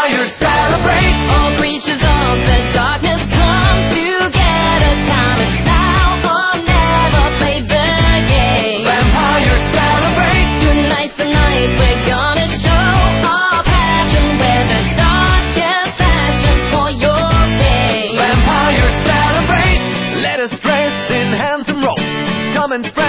Vampires celebrate. All creatures of the darkness come together. Time is now or never. Play the game. Vampires celebrate. Tonight's the night we're gonna show our passion. We're the darkest passion for your pain. Vampires celebrate. Let us dress in handsome robes. Come and spread